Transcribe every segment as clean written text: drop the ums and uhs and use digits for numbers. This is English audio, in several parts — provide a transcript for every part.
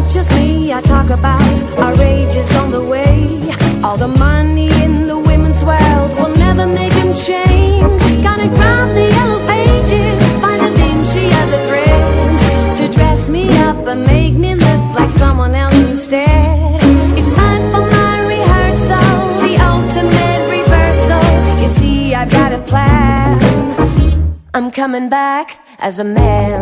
just me I talk about. Our age is on the way. All the money in the women's world will never make him change. Gonna grab the yellow pages, find Da Vinci of the threads to dress me up and make me look like someone else instead. It's time for my rehearsal, the ultimate reversal. You see, I've got a plan. I'm coming back as a man.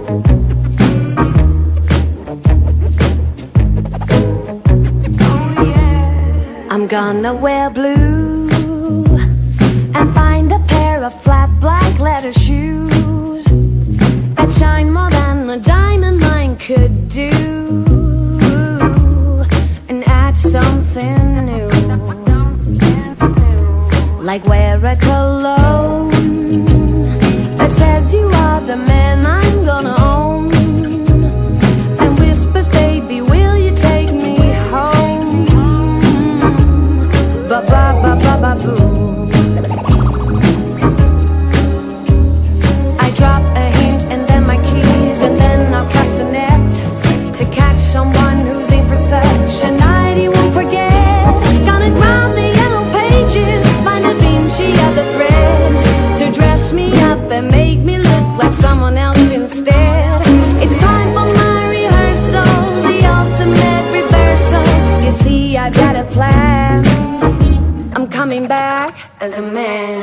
I'm gonna wear blue and find a pair of flat black leather shoes that shine more than the diamond mine could do, and add something new, like wear a cologne that says you are the man I'm gonna own, and whispers, baby, will you take me home? Ba ba ba ba ba boo. I drop a hint and then my keys, and then I'll cast a net to catch someone who's in for such a night he won't forget. Gonna grab the yellow pages, find Da Vinci of the threads to dress me up and make me look like someone else instead. It's time for my rehearsal, the ultimate reversal. You see, I've got a plan. I'm coming back as a man.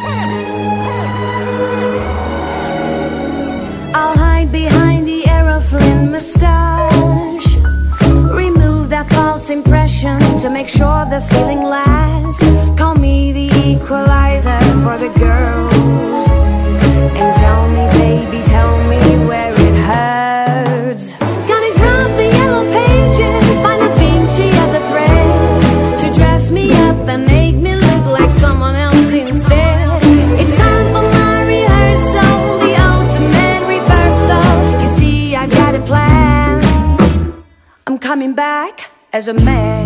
I'll hide behind the Aeroflot mustache, remove that false impression to make sure the feeling lasts. Call me the equalizer for the girls, and tell me, baby, tell me where it hurts. Gonna grab the yellow pages, find Da Vinci of the threads to dress me up and make me look like someone else instead. It's time for my rehearsal, the ultimate reversal. You see, I got a plan. I'm coming back as a man.